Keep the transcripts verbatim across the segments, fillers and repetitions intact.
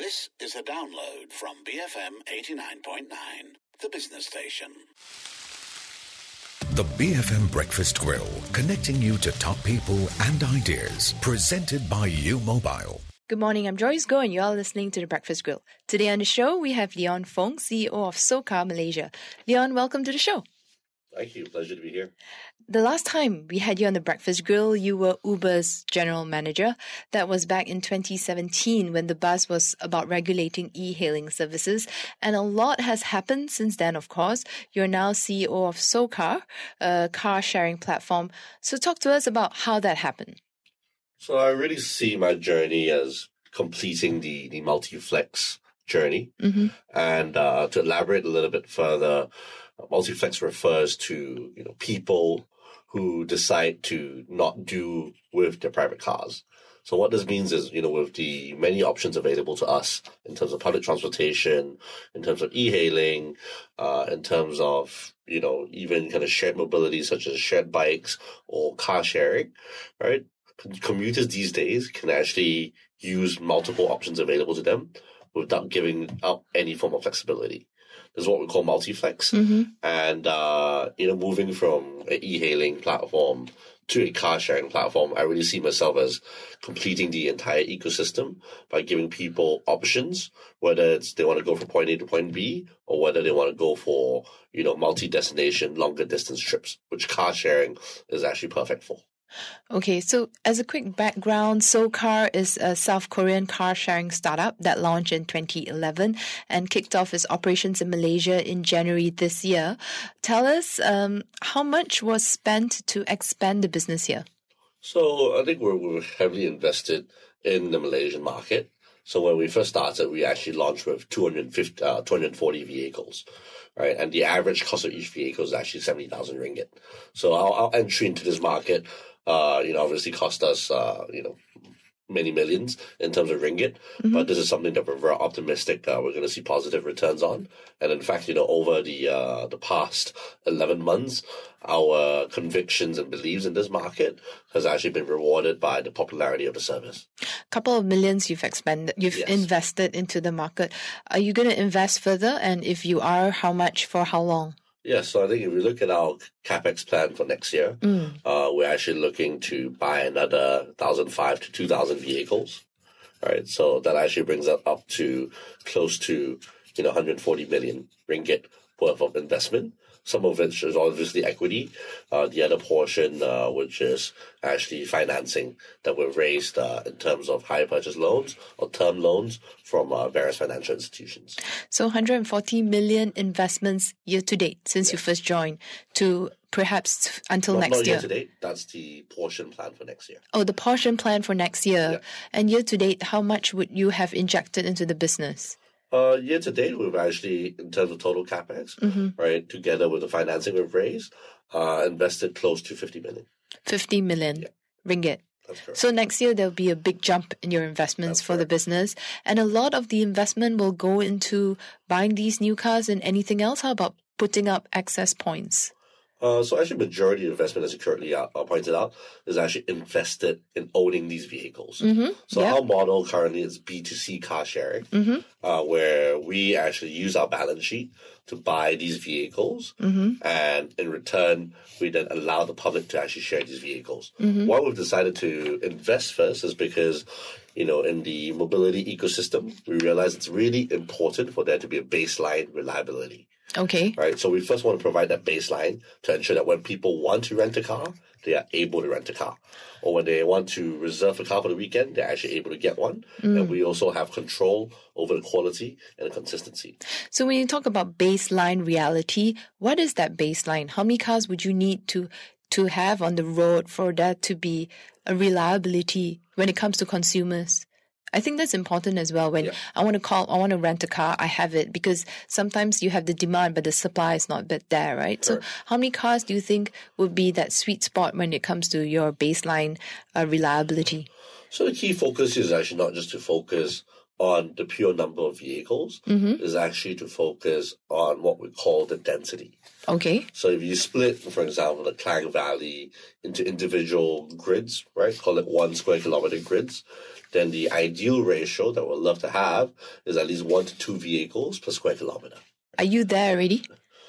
This is a download from B F M eighty-nine point nine, the business station. The B F M Breakfast Grill, connecting you to top people and ideas. Presented by U Mobile. Good morning, I'm Joyce Goh and you are listening to The Breakfast Grill. Today on the show, we have Leon Fong, C E O of Socar Malaysia. Leon, welcome to the show. Thank you. Pleasure to be here. The last time we had you on The Breakfast Grill, you were Uber's general manager. That was back in twenty seventeen when the buzz was about regulating e-hailing services. And a lot has happened since then, of course. You're now C E O of Socar, a car-sharing platform. So talk to us about how that happened. So I really see my journey as completing the, the multi-flex journey. Mm-hmm. And uh, to elaborate a little bit further, multi-flex refers to, you know, people who decide to not do with their private cars. So what this means is, you know, with the many options available to us in terms of public transportation, in terms of e-hailing, uh, in terms of, you know, even kind of shared mobility such as shared bikes or car sharing, right? Commuters these days can actually use multiple options available to them without giving up any form of flexibility. This is what we call multi-flex. Mm-hmm. And, uh, you know, moving from an e-hailing platform to a car-sharing platform, I really see myself as completing the entire ecosystem by giving people options, whether it's they want to go from point A to point B or whether they want to go for, you know, multi-destination, longer distance trips, which car-sharing is actually perfect for. Okay, so as a quick background, Socar is a South Korean car-sharing startup that launched in twenty eleven and kicked off its operations in Malaysia in January this year. Tell us, um, how much was spent to expand the business here? So I think we're, we're heavily invested in the Malaysian market. So when we first started, we actually launched with two hundred fifty, uh, two hundred forty vehicles, right? And the average cost of each vehicle is actually seventy thousand ringgit. So our, our entry into this market, uh, you know, obviously cost us, uh, you know, many millions in terms of ringgit. Mm-hmm. But this is something that we're very optimistic uh, we're going to see positive returns on. And in fact, you know, over the uh, the past eleven months, our convictions and beliefs in this market has actually been rewarded by the popularity of the service. A couple of millions you've expended, you've yes. invested into the market. Are you going to invest further? And if you are, how much for how long? Yeah, so I think if we look at our capex plan for next year, mm. uh, we're actually looking to buy another one thousand five to two thousand vehicles, right? So that actually brings us up to close to, you know, one hundred forty million ringgit worth of investment. Some of which is obviously equity. Uh, the other portion, uh, which is actually financing that we've raised uh, in terms of hire purchase loans or term loans from uh, various financial institutions. So one hundred forty million investments year to date since yes. you first joined to perhaps until not, next not year. Year to date, that's the portion plan for next year. Oh, the portion plan for next year. Yeah. And year to date, how much would you have injected into the business? Uh, year to date, we've actually, in terms of total capex, mm-hmm. right, together with the financing we've raised, uh, invested close to fifty million. fifty million yeah. ringgit. That's correct. So next year, there'll be a big jump in your investments That's for correct. the business. And a lot of the investment will go into buying these new cars and anything else. How about putting up access points? Uh, so actually, majority of investment, as you currently uh, pointed out, is actually invested in owning these vehicles. Mm-hmm. So yep. our model currently is B two C car sharing, mm-hmm. uh, where we actually use our balance sheet to buy these vehicles, mm-hmm. and in return, we then allow the public to actually share these vehicles. Mm-hmm. Why we've decided to invest first is because, you know, in the mobility ecosystem, we realize it's really important for there to be a baseline reliability. Okay. Right. So we first want to provide that baseline to ensure that when people want to rent a car, they are able to rent a car. Or when they want to reserve a car for the weekend, they're actually able to get one. Mm. And we also have control over the quality and the consistency. So when you talk about baseline reality, what is that baseline? How many cars would you need to to have on the road for that to be a reliability when it comes to consumers? I think that's important as well. When yeah. I want to call, I want to rent a car, I have it, because sometimes you have the demand, but the supply is not there, right? Sure. So how many cars do you think would be that sweet spot when it comes to your baseline uh, reliability? So the key focus is actually not just to focus on the pure number of vehicles, mm-hmm. is actually to focus on what we call the density. Okay. So if you split, for example, the Klang Valley into individual grids, right, call it one square kilometer grids, then the ideal ratio that we'd love to have is at least one to two vehicles per square kilometer. Are you there already?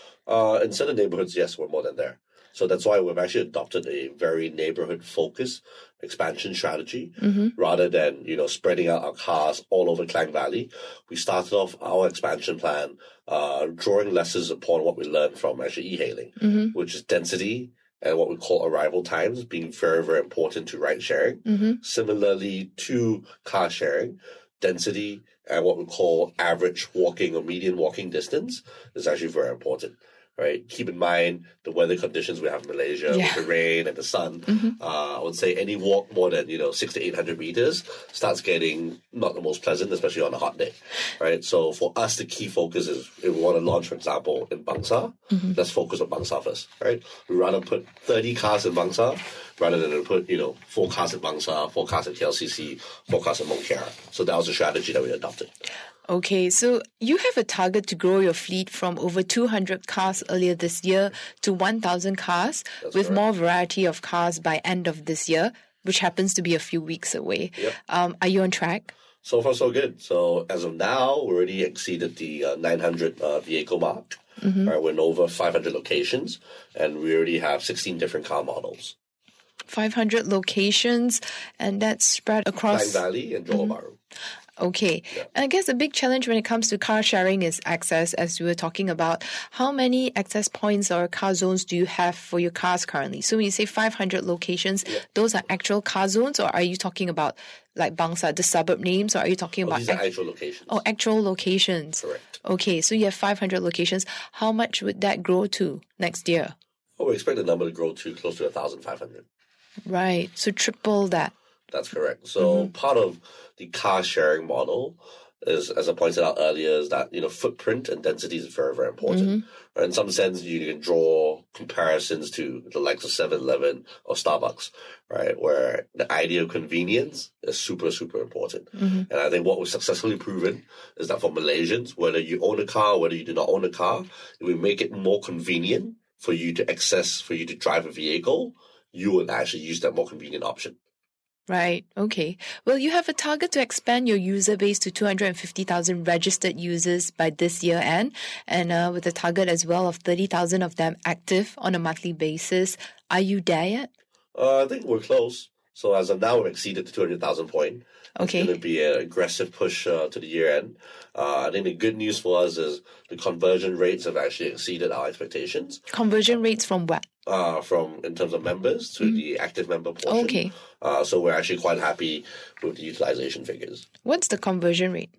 Uh, in certain neighborhoods, yes, we're more than there. So that's why we've actually adopted a very neighborhood-focused expansion strategy Mm-hmm. rather than, you know, spreading out our cars all over Klang Valley. We started off our expansion plan uh, drawing lessons upon what we learned from actually e-hailing, Mm-hmm. which is density and what we call arrival times being very, very important to ride sharing. Mm-hmm. Similarly to car sharing, density and what we call average walking or median walking distance is actually very important. Right. Keep in mind the weather conditions we have in Malaysia Yeah. with the rain and the sun. Mm-hmm. Uh, I would say any walk more than you know six to eight hundred meters starts getting not the most pleasant, especially on a hot day. Right. So for us, the key focus is if we want to launch, for example, in Bangsar, Mm-hmm. let's focus on Bangsar first. Right. We rather put thirty cars in Bangsar rather than put you know four cars in Bangsar, four cars in K L C C, four cars in Mont Kiara. So that was the strategy that we adopted. Okay, so you have a target to grow your fleet from over two hundred cars earlier this year to one thousand cars, That's with correct. more variety of cars by end of this year, which happens to be a few weeks away. Yep. Um, are you on track? So far, so good. So as of now, we already exceeded the uh, nine hundred uh, vehicle mark. Mm-hmm. Right, we're in over five hundred locations, and we already have sixteen different car models. five hundred locations, and that's spread Klang across... Valley and Johor Bahru. Okay. And I guess a big challenge when it comes to car sharing is access, as we were talking about. How many access points or car zones do you have for your cars currently? So when you say five hundred locations, Yeah. those are actual car zones, or are you talking about like Bangsar, the suburb names, or are you talking Oh, about these are act- actual locations. oh, actual locations? Correct. Okay, so you have five hundred locations. How much would that grow to next year? Oh, we expect the number to grow to close to one thousand five hundred. Right, so triple that. That's correct. So Mm-hmm. part of the car sharing model is, as I pointed out earlier, is that you know footprint and density is very, very important. Mm-hmm. Right? In some sense, you can draw comparisons to the likes of seven eleven or Starbucks, right? Where the idea of convenience is super, super important. Mm-hmm. And I think what we've successfully proven is that for Malaysians, whether you own a car, whether you do not own a car, if we make it more convenient for you to access, for you to drive a vehicle, you will actually use that more convenient option. Right. Okay. Well, you have a target to expand your user base to two hundred fifty thousand registered users by this year end, and uh, with a target as well of thirty thousand of them active on a monthly basis. Are you there yet? Uh, I think we're close. So as of now, we've exceeded the two hundred thousand point. It's Okay. going to be an aggressive push uh, to the year end. Uh, I think the good news for us is the conversion rates have actually exceeded our expectations. Conversion rates from what? Uh, from in terms of members to the active member portion. Okay. Uh, so we're actually quite happy with the utilization figures. What's the conversion rate?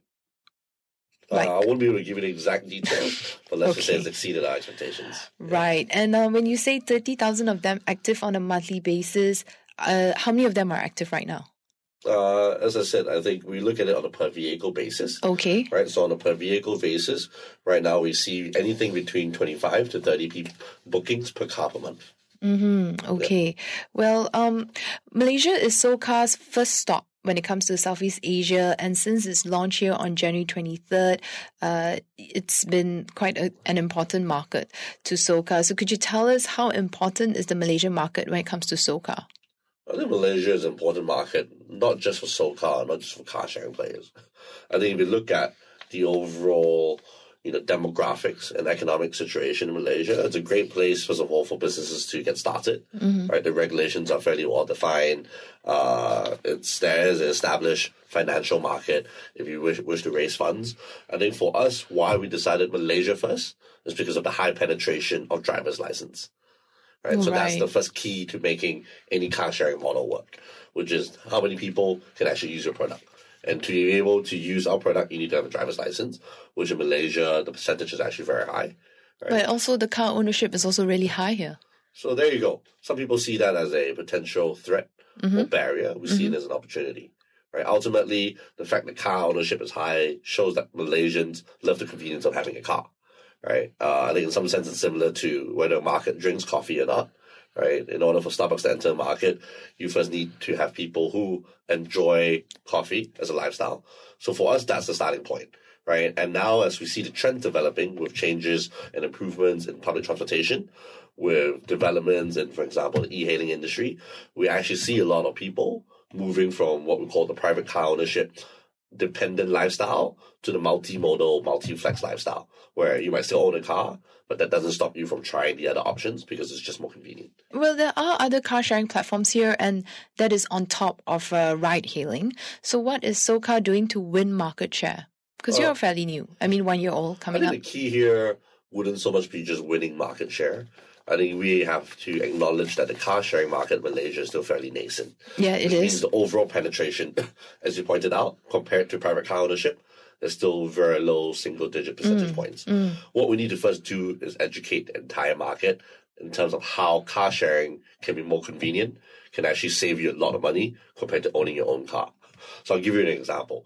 Like- uh, I won't be able to give you the exact details, but let's just say Okay. it's exceeded our expectations. Right. And uh, when you say thirty thousand of them active on a monthly basis, uh, how many of them are active right now? Uh, as I said, I think we look at it on a per vehicle basis. Okay. Right, so on a per vehicle basis, right now we see anything between twenty-five to thirty people bookings per car per month. Mm-hmm. Okay. Well, um, Malaysia is SoCar's first stop when it comes to Southeast Asia, and since its launch here on January twenty-third, uh, it's been quite a, an important market to SoCar. So could you tell us how important is the Malaysian market when it comes to SoCar? I think Malaysia is an important market, not just for SoCar, not just for car sharing players. I think if you look at the overall, you know, demographics and economic situation in Malaysia, it's a great place, first of all, for businesses to get started. Mm-hmm. Right, the regulations are fairly well defined. Uh, it's there is an established financial market if you wish wish to raise funds. I think for us, why we decided Malaysia first is because of the high penetration of driver's license. Right, so that's Right. the first key to making any car sharing model work, which is how many people can actually use your product. And to be able to use our product, you need to have a driver's license, which in Malaysia, the percentage is actually very high. Right? But also the car ownership is also really high here. So there you go. Some people see that as a potential threat or barrier. We see it as an opportunity. Right? Ultimately, the fact that car ownership is high shows that Malaysians love the convenience of having a car. Right? Uh, I think in some sense it's similar to whether a market drinks coffee or not. Right? In order for Starbucks to enter a market, you first need to have people who enjoy coffee as a lifestyle. So for us, that's the starting point. Right? And now as we see the trend developing with changes and improvements in public transportation, with developments in, for example, the e-hailing industry, we actually see a lot of people moving from what we call the private car ownership dependent lifestyle to the multimodal, multi-flex lifestyle, where you might still own a car, but that doesn't stop you from trying the other options because it's just more convenient. Well, there are other car sharing platforms here, and that is on top of uh, ride hailing. So what is SoCar doing to win market share? Because Uh, you're fairly new. I mean, one year old I coming think up. the key here wouldn't so much be just winning market share. I think we have to acknowledge that the car sharing market in Malaysia is still fairly nascent. Yeah, it Which means is. the overall penetration, as you pointed out, compared to private car ownership, is still very low single digit percentage points. What we need to first do is educate the entire market in terms of how car sharing can be more convenient, can actually save you a lot of money compared to owning your own car. So I'll give you an example.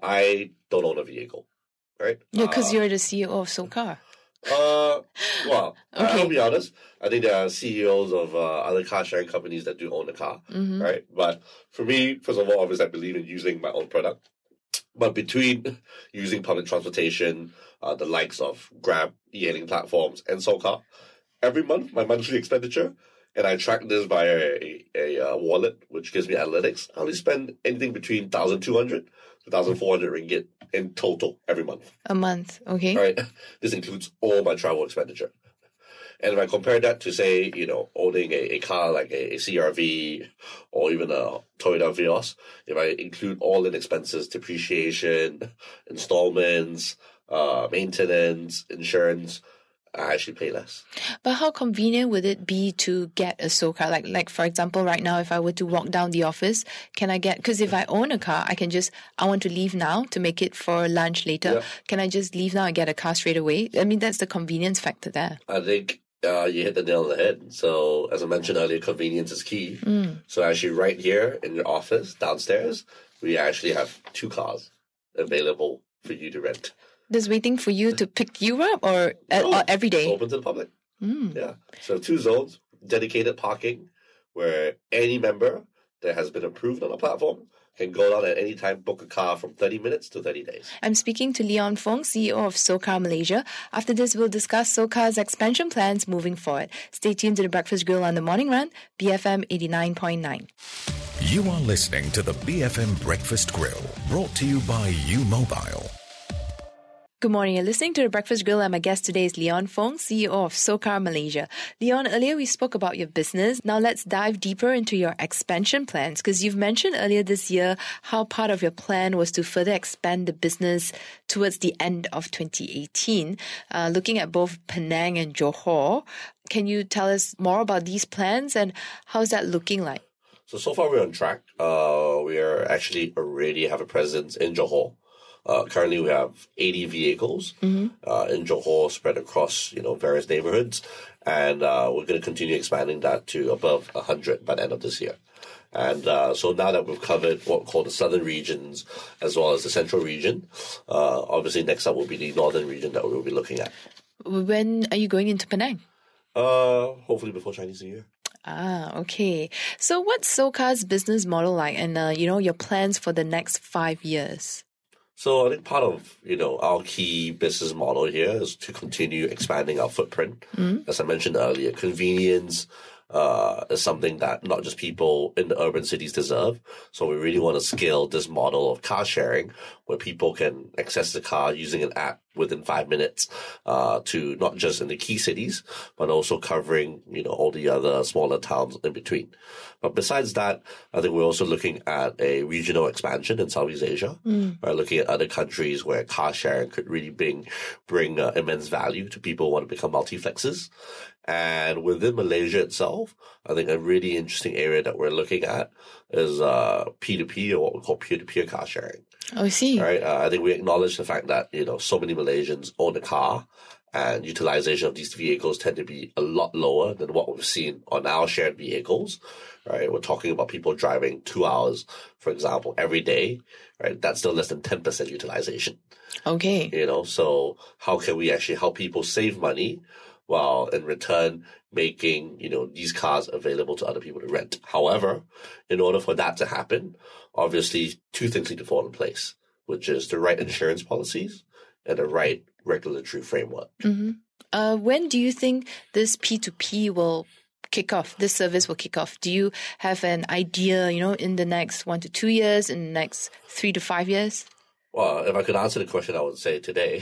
I don't own a vehicle, right? Yeah, because Uh, you're the C E O of SoCar. Uh, well, I- Okay. I'll be honest. I think there are C E Os of uh, other car sharing companies that do own a car, Mm-hmm. right? But for me, first of all, obviously, I believe in using my own product. But between using public transportation, uh, the likes of Grab, e-hailing platforms, and SoCar, every month my monthly expenditure, and I track this via a, a, uh wallet, which gives me analytics. I only spend anything between one thousand two hundred to one thousand four hundred ringgit in total every month. A month, okay? Right? This includes all my travel expenditure. And if I compare that to, say, you know, owning a, a car like a, a C R V or even a Toyota Vios, if I include all in expenses, depreciation, installments, uh, maintenance, insurance, I actually pay less. But how convenient would it be to get a SoCar? Like, like for example, right now, if I were to walk down the office, can I get? Because if I own a car, I can just. I want to leave now to make it for lunch later. Yeah. Can I just leave now and get a car straight away? I mean, that's the convenience factor there. I think uh, you hit the nail on the head. So, as I mentioned earlier, convenience is key. So, actually, right here in your office downstairs, we actually have two cars available for you to rent. Just waiting for you to pick you up, or, uh, Oh, or every day. Open to the public. Yeah. So, two zones, dedicated parking, where any member that has been approved on the platform can go down at any time, book a car from thirty minutes to thirty days. I'm speaking to Leon Fong, C E O of SoCar Malaysia. After this, we'll discuss SoCar's expansion plans moving forward. Stay tuned to the Breakfast Grill on the Morning Run, B F M eighty-nine point nine. You are listening to the B F M Breakfast Grill, brought to you by U Mobile. Good morning. You're listening to The Breakfast Grill, and my guest today is Leon Fong, C E O of SoCar Malaysia. Leon, earlier we spoke about your business. Now let's dive deeper into your expansion plans, because you've mentioned earlier this year how part of your plan was to further expand the business towards the end of twenty eighteen, uh, looking at both Penang and Johor. Can you tell us more about these plans and how's that looking like? So, so far we're on track. Uh, we are actually already have a presence in Johor. Uh, currently, we have eighty vehicles uh, in Johor spread across, you know, various neighborhoods, and uh, we're going to continue expanding that to above one hundred by the end of this year. And uh, so now that we've covered what we call the southern regions as well as the central region, uh, obviously next up will be the northern region that we will be looking at. When are you going into Penang? Uh, hopefully before Chinese New Year. Ah, okay. So what's SoCar's business model like, and, uh, you know, your plans for the next five years? So I think part of, you know, our key business model here is to continue expanding our footprint. As I mentioned earlier, convenience uh, is something that not just people in the urban cities deserve. So we really want to scale this model of car sharing where people can access the car using an app within five minutes uh, to not just in the key cities, but also covering, you know, all the other smaller towns in between. But besides that, I think we're also looking at a regional expansion in Southeast Asia. Mm. Right, looking at other countries where car sharing could really bring bring uh, immense value to people who want to become multiflexes. And within Malaysia itself, I think a really interesting area that we're looking at is uh, P two P, or what we call peer-to-peer car sharing. Oh, I see. Right, uh, I think we acknowledge the fact that, you know, so many Malaysians own a car, and utilization of these vehicles tend to be a lot lower than what we've seen on our shared vehicles. Right, we're talking about people driving two hours, for example, every day. Right, that's still less than ten percent utilization. Okay. You know, so how can we actually help people save money while in return making, you know, these cars available to other people to rent? However, in order for that to happen, obviously two things need to fall in place, which is the right insurance policies and the right regulatory framework. Mm-hmm. Uh, when do you think this P two P will kick off? This service will kick off. Do you have an idea, you know, in the next one to two years, in the next three to five years? Well, if I could answer the question, I would say today.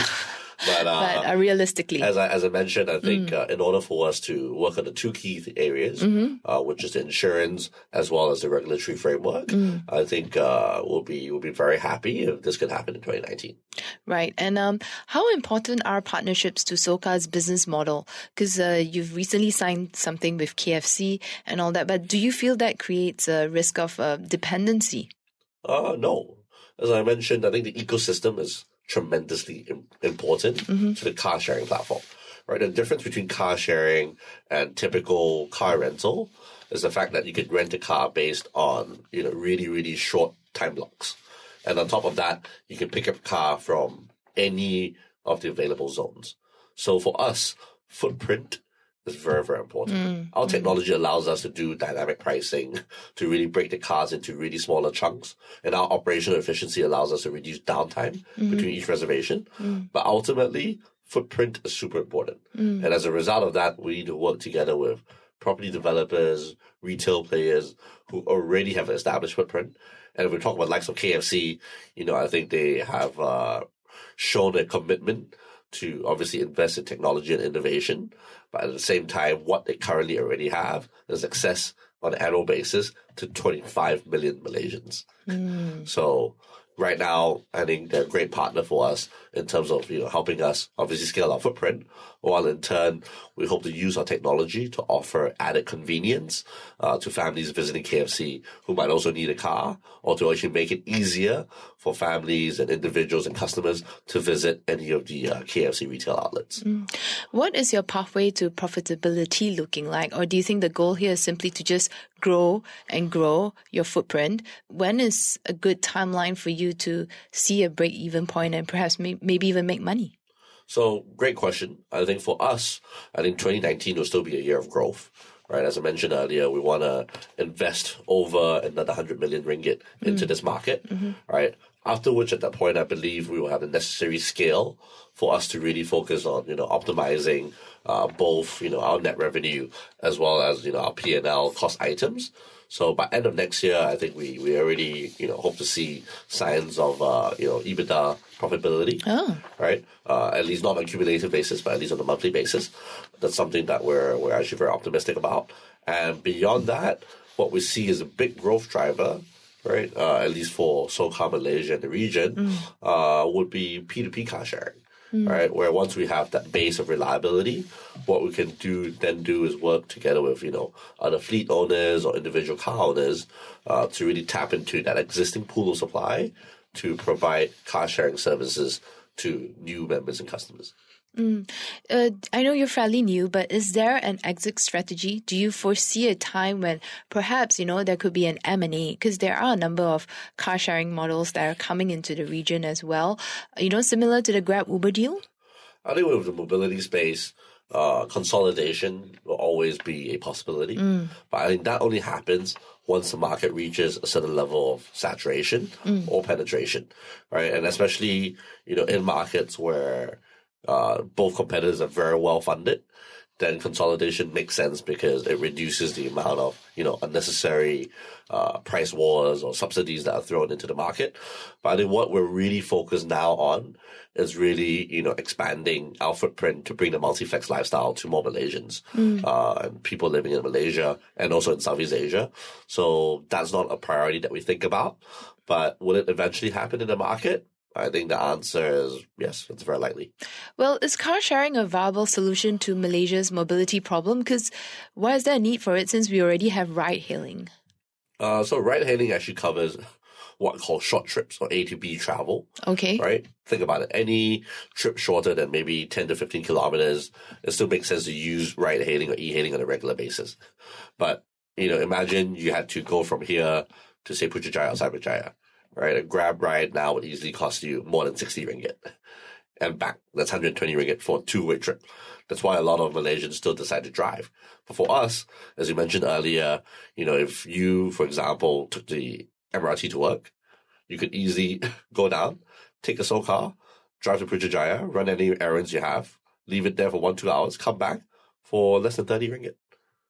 But, uh, but uh, realistically, as I as I mentioned, I think mm. uh, in order for us to work on the two key th- areas, mm-hmm. uh, which is the insurance as well as the regulatory framework, mm. I think uh, we'll be we'll be very happy if this could happen in twenty nineteen. Right, and um, how important are partnerships to Soka's business model? Because uh, you've recently signed something with K F C and all that, but do you feel that creates a risk of uh, dependency? Uh, no. As I mentioned, I think the ecosystem is tremendously im- important mm-hmm. to the car sharing platform, right? The difference between car sharing and typical car rental is the fact that you could rent a car based on, you know, really, really short time blocks. And on top of that, you can pick up a car from any of the available zones. So for us, footprint is very, very important. Mm, Our technology mm. allows us to do dynamic pricing, to really break the cars into really smaller chunks. And our operational efficiency allows us to reduce downtime mm-hmm. between each reservation. Mm. But ultimately, footprint is super important. Mm. And as a result of that, we need to work together with property developers, retail players who already have an established footprint. And if we talk about likes of K F C, you know, I think they have uh, shown a commitment to obviously invest in technology and innovation, but at the same time, what they currently already have is access on an annual basis to twenty-five million Malaysians. Mm. So right now, I think they're a great partner for us in terms of, you know, helping us obviously scale our footprint, while in turn, we hope to use our technology to offer added convenience uh, to families visiting K F C who might also need a car, or to actually make it easier for families and individuals and customers to visit any of the uh, K F C retail outlets. Mm. What is your pathway to profitability looking like? Or do you think the goal here is simply to just grow and grow your footprint? When is a good timeline for you to see a break-even point and perhaps may- maybe even make money? So, great question. I think for us, I think twenty nineteen will still be a year of growth, right? As I mentioned earlier, we want to invest over another one hundred million ringgit into mm. this market, mm-hmm. right? After which, at that point, I believe we will have the necessary scale for us to really focus on, you know, optimizing uh, both, you know, our net revenue as well as, you know, our P and L cost items. So by end of next year, I think we, we already, you know, hope to see signs of, uh, you know, EBITDA profitability, oh. right? Uh, at least not on a cumulative basis, but at least on a monthly basis. That's something that we're, we're actually very optimistic about. And beyond that, what we see is a big growth driver, right? Uh, at least for Soka Malaysia and the region, mm. uh, would be P two P car sharing. Mm. Right, where once we have that base of reliability, what we can do then do is work together with, you know, other fleet owners or individual car owners uh, to really tap into that existing pool of supply to provide car sharing services to new members and customers. Mm. Uh, I know you're fairly new, but is there an exit strategy? Do you foresee a time when perhaps, you know, there could be an M and A? Because there are a number of car sharing models that are coming into the region as well, you know, similar to the Grab Uber deal? I think with the mobility space, uh, consolidation will always be a possibility. Mm. But I think that only happens once the market reaches a certain level of saturation mm. or penetration, right? And especially, you know, in markets where Uh, both competitors are very well funded, then consolidation makes sense because it reduces the amount of, you know, unnecessary uh, price wars or subsidies that are thrown into the market. But I think what we're really focused now on is really, you know, expanding our footprint to bring the multi-flex lifestyle to more Malaysians mm. uh, and people living in Malaysia and also in Southeast Asia. So that's not a priority that we think about. But will it eventually happen in the market? I think the answer is yes, it's very likely. Well, is car sharing a viable solution to Malaysia's mobility problem? Because why is there a need for it since we already have ride-hailing? Uh, so ride-hailing actually covers what we call short trips or A to B travel. Okay. Right? Think about it. Any trip shorter than maybe ten to fifteen kilometers, it still makes sense to use ride-hailing or e-hailing on a regular basis. But, you know, imagine you had to go from here to, say, Putrajaya or Cyberjaya. Right, a Grab ride now would easily cost you more than sixty ringgit. And back, that's one hundred twenty ringgit for a two-way trip. That's why a lot of Malaysians still decide to drive. But for us, as you mentioned earlier, you know, if you, for example, took the M R T to work, you could easily go down, take a Soka, drive to Putrajaya, run any errands you have, leave it there for one, two hours, come back for less than thirty ringgit.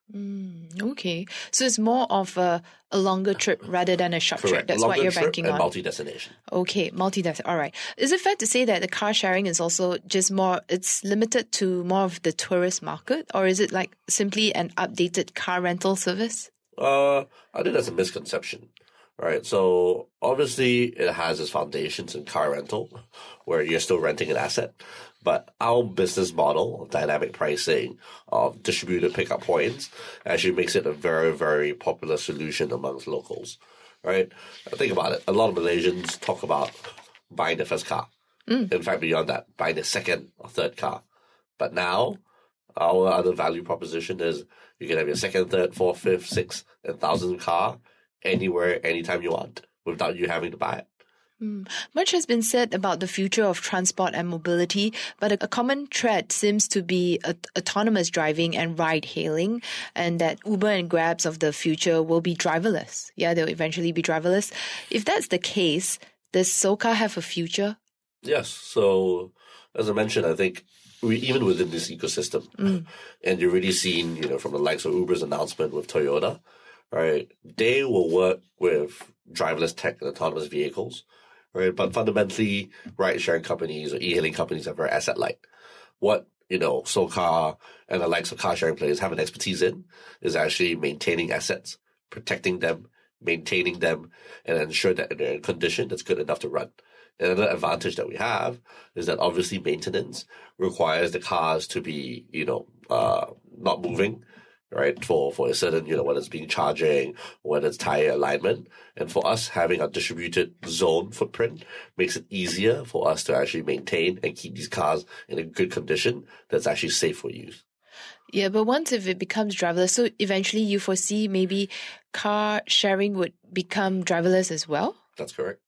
Mm, okay. So it's more of a, a longer trip rather than a short Correct. trip. That's Longer what you're trip banking and on. multi-destination. Okay, multi-destination. All right. Is it fair to say that the car sharing is also just more, it's limited to more of the tourist market? Or is it like simply an updated car rental service? Uh, I think that's a misconception, right? So obviously it has its foundations in car rental, where you're still renting an asset. But our business model of dynamic pricing, of distributed pickup points, actually makes it a very, very popular solution amongst locals, right? Think about it. A lot of Malaysians talk about buying their first car. Mm. In fact, beyond that, buying their second or third car. But now, our other value proposition is you can have your second, third, fourth, fifth, sixth, and thousandth car anywhere, anytime you want, without you having to buy it. Mm. Much has been said about the future of transport and mobility, but a, a common thread seems to be a, autonomous driving and ride-hailing, and that Uber and Grabs of the future will be driverless. Yeah, they'll eventually be driverless. If that's the case, does SoCar have a future? Yes. So, as I mentioned, I think we even within this ecosystem, Mm. and you're already seen, you know, from the likes of Uber's announcement with Toyota, right? They will work with driverless tech and autonomous vehicles, right? But fundamentally, ride-sharing companies or e-hailing companies are very asset-light. What, you know, SoCar and the likes of car-sharing players have an expertise in is actually maintaining assets, protecting them, maintaining them, and ensure that they're in condition that's good enough to run. And another advantage that we have is that obviously maintenance requires the cars to be, you know, uh, not moving, right? For, for a certain, you know, whether it's being charging, whether it's tire alignment. And for us, having a distributed zone footprint makes it easier for us to actually maintain and keep these cars in a good condition that's actually safe for use. Yeah, but once if it becomes driverless, so eventually you foresee maybe car sharing would become driverless as well? That's correct.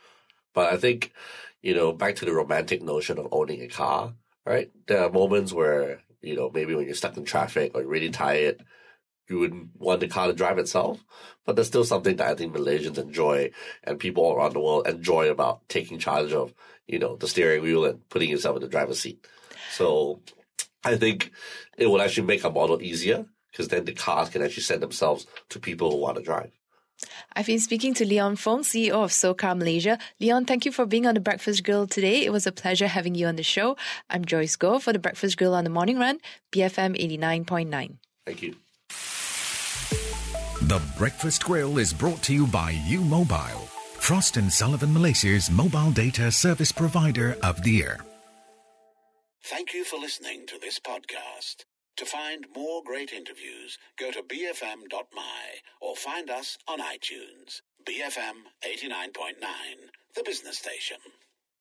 But I think, you know, back to the romantic notion of owning a car, right? There are moments where, you know, maybe when you're stuck in traffic or you're really tired, you wouldn't want the car to drive itself. But there's still something that I think Malaysians enjoy and people all around the world enjoy about taking charge of, you know, the steering wheel and putting yourself in the driver's seat. So I think it will actually make our model easier because then the cars can actually send themselves to people who want to drive. I've been speaking to Leon Fong, C E O of SoCar Malaysia. Leon, thank you for being on The Breakfast Grill today. It was a pleasure having you on the show. I'm Joyce Goh for The Breakfast Grill on the Morning Run, B F M eighty-nine point nine. Thank you. The Breakfast Grill is brought to you by U Mobile, Frost and Sullivan Malaysia's mobile data service provider of the year. Thank you for listening to this podcast. To find more great interviews, go to b f m dot m y or find us on iTunes. B F M eighty-nine point nine, the business station.